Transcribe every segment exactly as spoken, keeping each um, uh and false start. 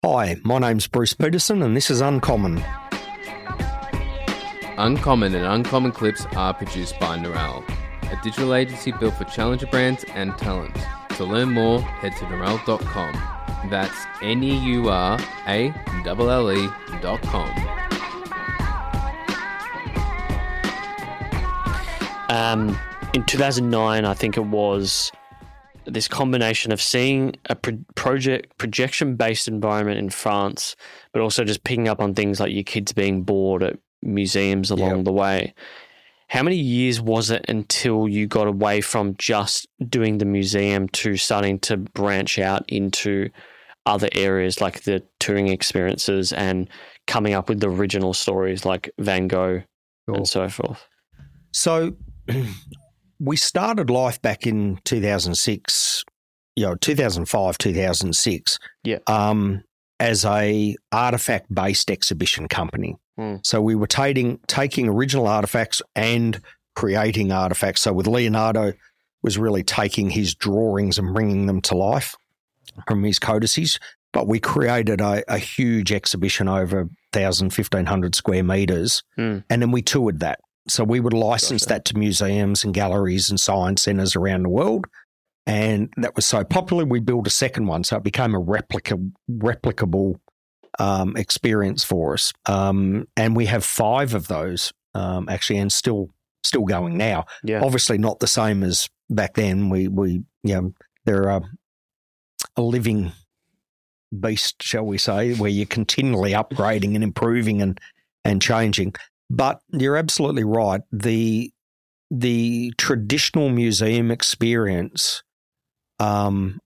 Hi, my name's Bruce Peterson and this is Uncommon. Uncommon and Uncommon Clips are produced by Narelle, a digital agency built for challenger brands and talent. To learn more, head to narelle dot com. That's N E U R A L L E dot com. Um, in two thousand nine, I think it was, this combination of seeing a pro- project projection-based environment in France, but also just picking up on things like your kids being bored at museums along yep. the way. How many years was it until you got away from just doing the museum to starting to branch out into other areas like the touring experiences and coming up with the original stories like Van Gogh cool. and so forth? So we started life back in two thousand six, you know, two thousand five, two thousand six, yeah. um, as a artifact-based exhibition company. Mm. So we were taking taking original artifacts and creating artifacts. So with Leonardo was really taking his drawings and bringing them to life from his codices. But we created a, a huge exhibition over one thousand, fifteen hundred square metres, mm. and then we toured that. So we would license gotcha. that to museums and galleries and science centres around the world. And that was so popular, we built a second one. So it became a replica, replicable um, experience for us. Um, and we have five of those um, actually, and still still going now. Yeah. Obviously not the same as back then. We, we you know, they're a, a living beast, shall we say, where you're continually upgrading and improving and, and changing. But you're absolutely right. The the traditional museum experience um,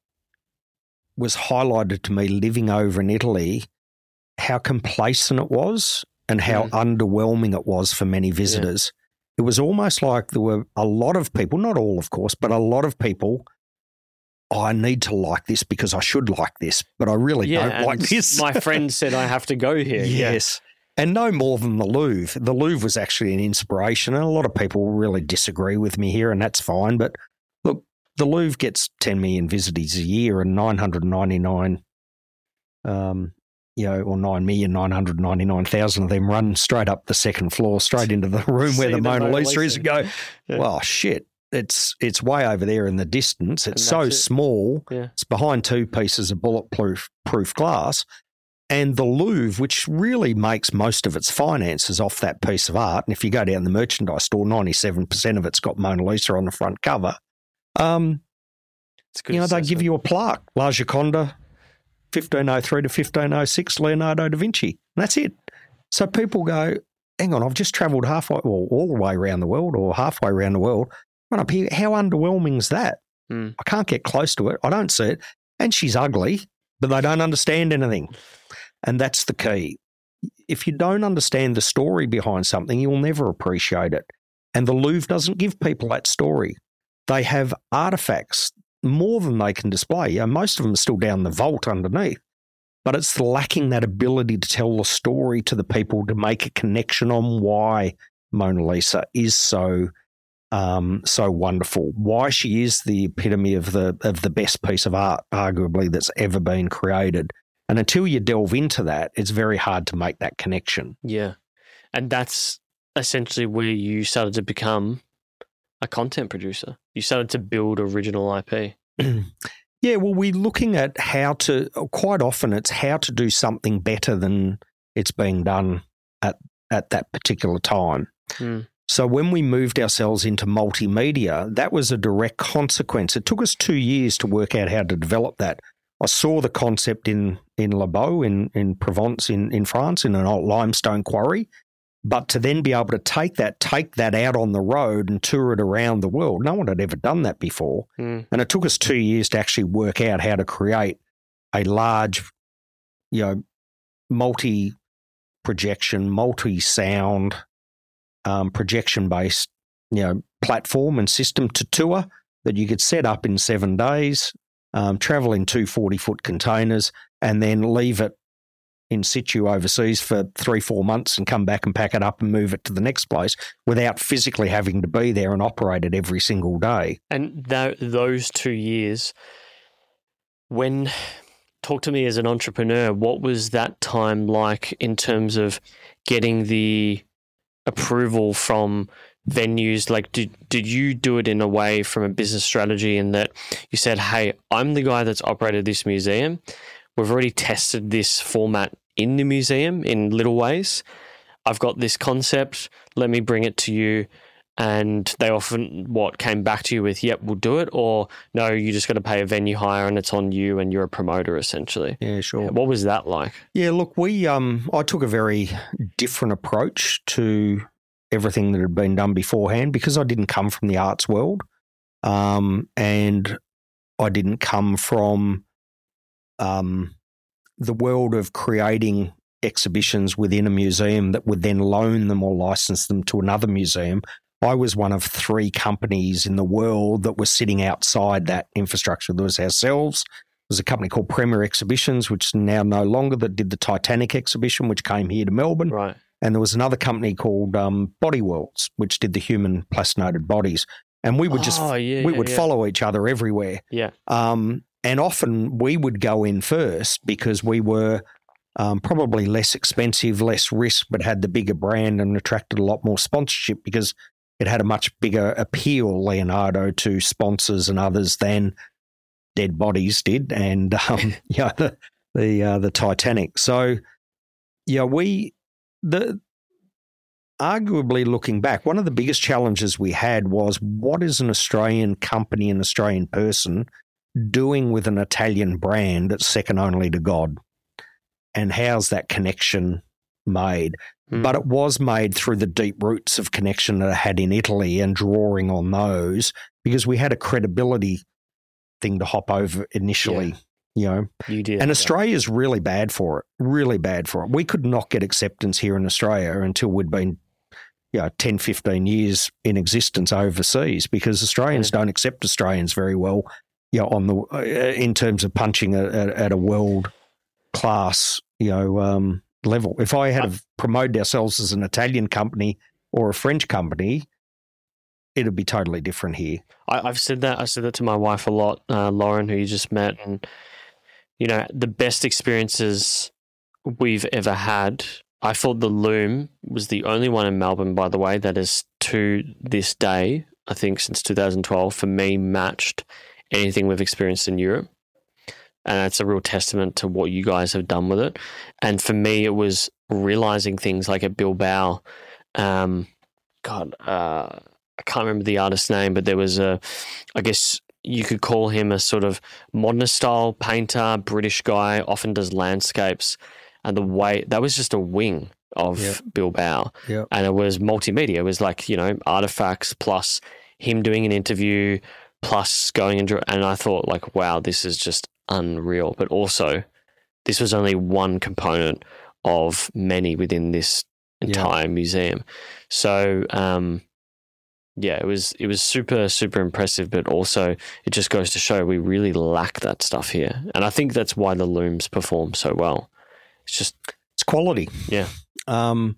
was highlighted to me living over in Italy, how complacent it was and how mm. underwhelming it was for many visitors. Yeah. It was almost like there were a lot of people, not all of course, but a lot of people, oh, I need to like this because I should like this, but I really yeah, don't like this. My friend said I have to go here. Yes. Yeah. And no more than the Louvre. The Louvre was actually an inspiration, and a lot of people really disagree with me here, and that's fine. But look, the Louvre gets ten million visitors a year, and nine hundred ninety-nine, um, you know, or nine million nine hundred ninety-nine thousand of them run straight up the second floor, straight into the room where the, the Mona, Mona Lisa is, and go, yeah. well, shit, it's it's way over there in the distance. It's so it. small. Yeah. It's behind two pieces of bulletproof proof glass. And the Louvre, which really makes most of its finances off that piece of art, and if you go down the merchandise store, ninety-seven percent of it's got Mona Lisa on the front cover. Um, you know, assessment. They give you a plaque, La Gioconda, fifteen oh three to fifteen oh six, Leonardo da Vinci. And that's it. So people go, hang on, I've just travelled halfway, well, all the way around the world or halfway around the world. Run up here, how underwhelming is that? Mm. I can't get close to it. I don't see it. And she's ugly, but they don't understand anything. And that's the key. If you don't understand the story behind something, you'll never appreciate it. And the Louvre doesn't give people that story. They have artifacts, more than they can display. You know, most of them are still down the vault underneath. But it's lacking that ability to tell the story to the people, to make a connection on why Mona Lisa is so um, so wonderful, why she is the epitome of the of the best piece of art, arguably, that's ever been created. And until you delve into that, it's very hard to make that connection. Yeah. And that's essentially where you started to become a content producer. You started to build original I P. Yeah, well, we're looking at how to, quite often it's how to do something better than it's being done at, at that particular time. Mm. So when we moved ourselves into multimedia, that was a direct consequence. It took us two years to work out how to develop that. I saw the concept in, in Le Beau, in, in Provence, in, in France, in an old limestone quarry. But to then be able to take that, take that out on the road and tour it around the world, no one had ever done that before. Mm. And it took us two years to actually work out how to create a large, you know, multi-projection, multi-sound, um, projection-based, you know, platform and system to tour that you could set up in seven days. Um, travel in two forty-foot containers and then leave it in situ overseas for three, four months and come back and pack it up and move it to the next place without physically having to be there and operate it every single day. And th- those two years, when talk to me as an entrepreneur. What was that time like in terms of getting the approval from venues? Like, did did you do it in a way from a business strategy in that you said, hey, I'm the guy that's operated this museum. We've already tested this format in the museum in little ways. I've got this concept. Let me bring it to you. And they often, what, came back to you with, yep, we'll do it, or no, you just got to pay a venue hire and it's on you and you're a promoter essentially. Yeah, sure. What was that like? Yeah, look, we um, I took a very different approach to everything that had been done beforehand because I didn't come from the arts world, um, and I didn't come from um, the world of creating exhibitions within a museum that would then loan them or license them to another museum. I was one of three companies in the world that was sitting outside that infrastructure. There was ourselves. There was a company called Premier Exhibitions, which is now no longer, that did the Titanic exhibition, which came here to Melbourne. Right. And there was another company called um, Body Worlds, which did the human plastinated bodies. And we would just oh, yeah, we yeah, would yeah. follow each other everywhere. Yeah. Um, and often we would go in first because we were um, probably less expensive, less risk, but had the bigger brand and attracted a lot more sponsorship because it had a much bigger appeal, Leonardo, to sponsors and others than Dead Bodies did, and um, yeah, the the uh, the Titanic. So, yeah, we the arguably looking back, one of the biggest challenges we had was what is an Australian company, an Australian person doing with an Italian brand that's second only to God, and how's that connection made? Mm. But it was made through the deep roots of connection that I had in Italy and drawing on those because we had a credibility thing to hop over initially, Yeah. you know. You did. And yeah. Australia's really bad for it, really bad for it. We could not get acceptance here in Australia until we'd been, you know, ten, fifteen years in existence overseas because Australians Yeah. don't accept Australians very well, you know, on the uh, in terms of punching a, a, at a world class, you know, um, level. If I had have promoted ourselves as an Italian company or a French company, it'd be totally different here. I, I've said that. I said that to my wife a lot, uh, Lauren, who you just met, and you know, the best experiences we've ever had. I thought the Loom was the only one in Melbourne, by the way, that is to this day, I think since two thousand twelve, for me, matched anything we've experienced in Europe. And that's a real testament to what you guys have done with it. And for me, it was realizing things like at Bilbao. Um, God, uh, I can't remember the artist's name, but there was a, I guess you could call him a sort of modernist style painter, British guy, often does landscapes. And the way, that was just a wing of Yep. Bilbao. Yep. And it was multimedia. It was like, you know, artifacts plus him doing an interview plus going and draw. And I thought like, wow, this is just unreal. But also, this was only one component of many within this entire yeah. museum. So, um, yeah, it was it was super super impressive. But also, it just goes to show we really lack that stuff here, and I think that's why the looms perform so well. It's just it's quality. Yeah. Um,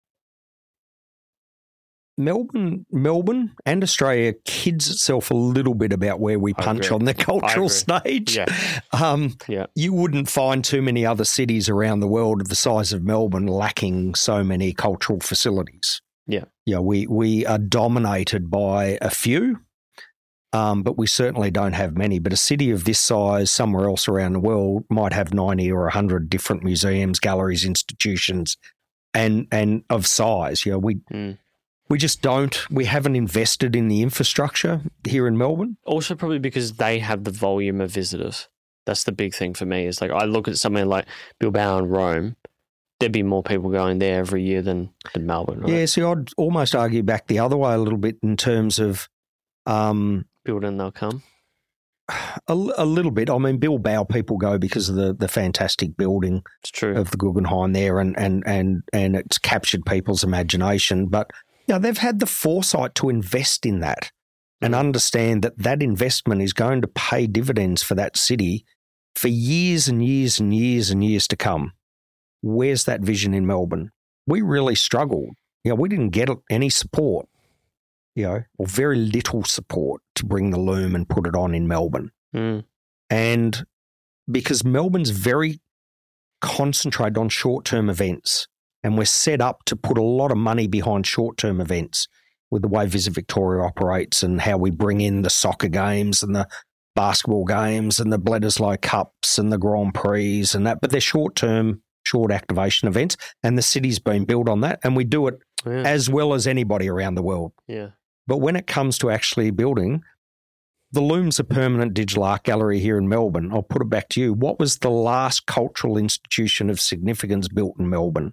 Melbourne, Melbourne, and Australia kids itself a little bit about where we punch on the cultural stage. Yeah. Um, yeah. You wouldn't find too many other cities around the world of the size of Melbourne lacking so many cultural facilities. Yeah. Yeah, we, we are dominated by a few, um, but we certainly don't have many. But a city of this size somewhere else around the world might have ninety or one hundred different museums, galleries, institutions, and and of size. You know, we... Mm. We just don't, we haven't invested in the infrastructure here in Melbourne. Also probably because they have the volume of visitors. That's the big thing for me is like I look at somewhere like Bilbao and Rome, there'd be more people going there every year than, than Melbourne, right? Yeah, see, I'd almost argue back the other way a little bit in terms of... Um, Build and they'll come? A, a little bit. I mean, Bilbao people go because of the, the fantastic building it's true. of the Guggenheim there and, and, and, and it's captured people's imagination, but... Yeah, they've had the foresight to invest in that and understand that that investment is going to pay dividends for that city for years and years and years and years to come. Where's that vision in Melbourne? We really struggled. You know, we didn't get any support, you know, or very little support to bring the loom and put it on in Melbourne. Mm. And because Melbourne's very concentrated on short-term events, and we're set up to put a lot of money behind short-term events with the way Visit Victoria operates and how we bring in the soccer games and the basketball games and the Bledisloe Cups and the Grand Prix and that, but they're short-term, short activation events, and the city's been built on that, and we do it Yeah. as well as anybody around the world. Yeah. But when it comes to actually building, the Loom's a permanent digital art gallery here in Melbourne. I'll put it back to you. What was the last cultural institution of significance built in Melbourne?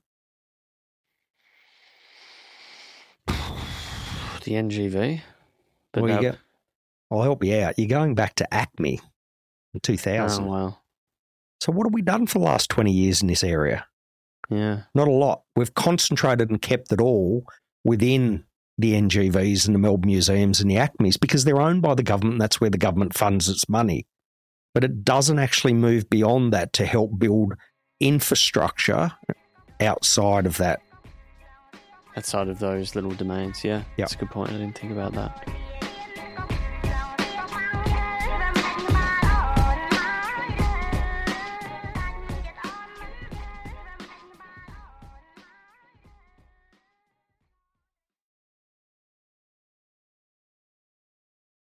The N G V. But Well, you that- go, I'll help you out. You're going back to ACME in two thousand. Oh, wow. So what have we done for the last twenty years in this area? Yeah. Not a lot. We've concentrated and kept it all within the N G Vs and the Melbourne Museums and the ACMEs because they're owned by the government and that's where the government funds its money. But it doesn't actually move beyond that to help build infrastructure outside of that. Outside of those little domains, yeah. Yep. That's a good point. I didn't think about that.